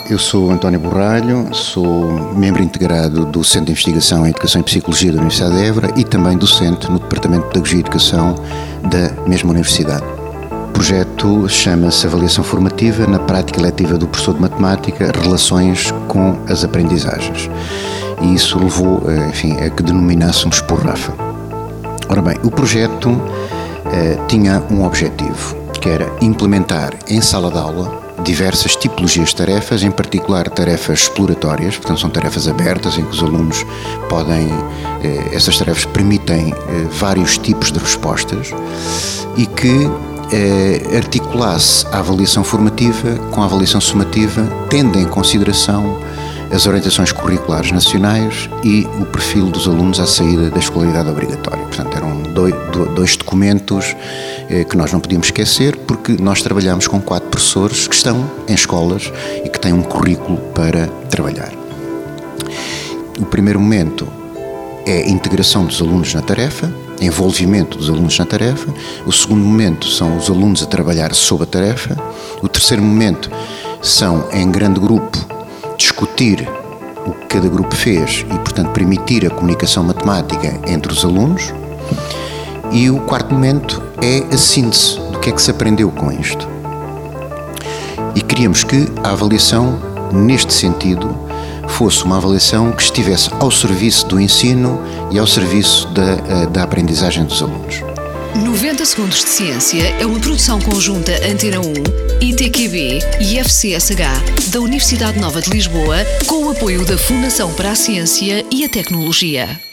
eu sou António Borralho, sou membro integrado do Centro de Investigação em Educação e Psicologia da Universidade de Évora e também docente no Departamento de Pedagogia e Educação da mesma universidade. O projeto chama-se Avaliação Formativa na Prática Letiva do Professor de Matemática, Relações com as Aprendizagens. E isso levou, a que denominássemos por Rafa. Ora bem, o projeto tinha um objetivo, que era implementar em sala de aula diversas tipologias de tarefas, em particular tarefas exploratórias, portanto são tarefas abertas em que os alunos podem, essas tarefas permitem vários tipos de respostas e que articulasse a avaliação formativa com a avaliação sumativa, tendo em consideração as orientações curriculares nacionais e o perfil dos alunos à saída da escolaridade obrigatória. Portanto, eram dois documentos que nós não podíamos esquecer, porque nós trabalhamos com 4 professores que estão em escolas e que têm um currículo para trabalhar. O primeiro momento é a integração dos alunos na tarefa, envolvimento dos alunos na tarefa. O segundo momento são os alunos a trabalhar sob a tarefa. O terceiro momento são, em grande grupo, discutir o que cada grupo fez e, portanto, permitir a comunicação matemática entre os alunos. E o quarto momento é a síntese do que é que se aprendeu com isto. E queríamos que a avaliação, neste sentido, fosse uma avaliação que estivesse ao serviço do ensino e ao serviço da aprendizagem dos alunos. 90 Segundos de Ciência é uma produção conjunta Antena 1, ITQB e FCSH da Universidade Nova de Lisboa, com o apoio da Fundação para a Ciência e a Tecnologia.